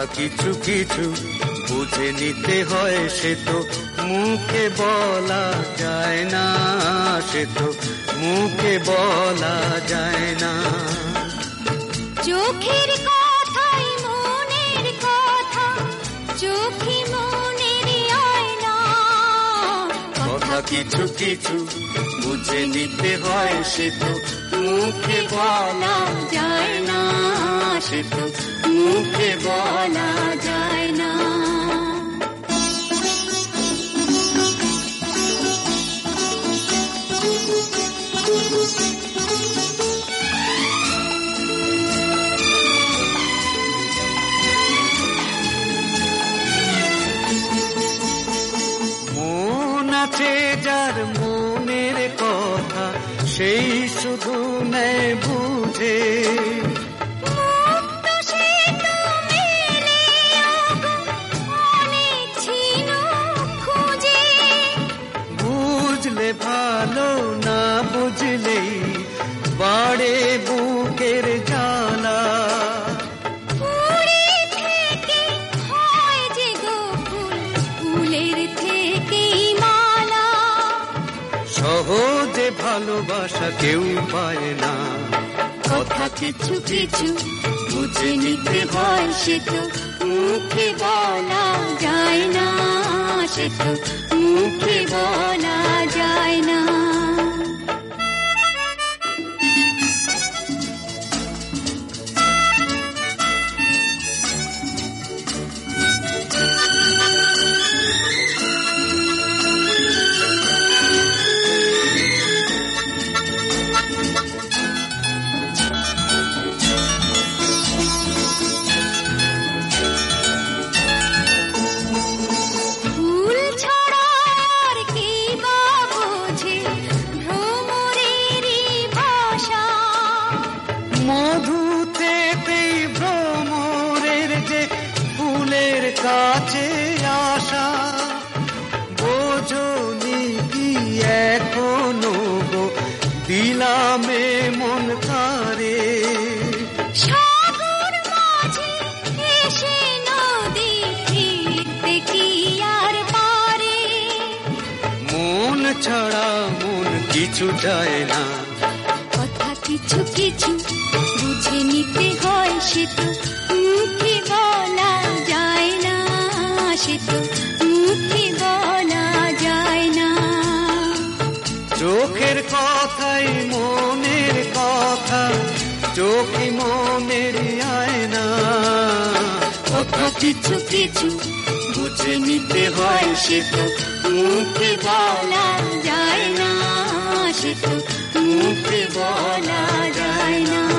কিছু কিছু বুঝে নিতে হয়, সে তো মুখে বলা যায় না, সে তো মুখে বলা যায় না। চোখের কথাই মনের কথা, চোখে মনের আয়না। কথা কিছু কিছু বুঝে নিতে হয়, সে তো মুখে বলা যায় না, সে তো মুখে বলা যায় না। মন আছে যার মনের কথা, সেই শুধু নেয় বুঝে। বুঝলে ভালো, না বুঝলেই বাড়ে বুকের জ্বালা। সহজে ভালোবাসা কেউ পায় না। কথা কিছু কিছু বুঝে নিতে হয়, সে তো মুখে বলা যায় না, সে তো মুখে বলা যায় না। কাছে আসা বোঝনি কি এখনো গো, দিলামে মন কারে। সাগর মাঝে এসে নদী ফিরতে কি আর পারে। মন ছাড়া মন কিছু চায় না। কথা কিছু কিছু বুঝে নিতে হয়, সে তো মুখে বলা যায় না, সে তো মুখে বলা যায় না। চোখের কথাই মনের কথা, চোখে মনের আয়না। কথা কিছু কিছু বুঝে নিতে হয়, সে তো মুখে বলা যায় না, সে তো মুখে বলা যায় না।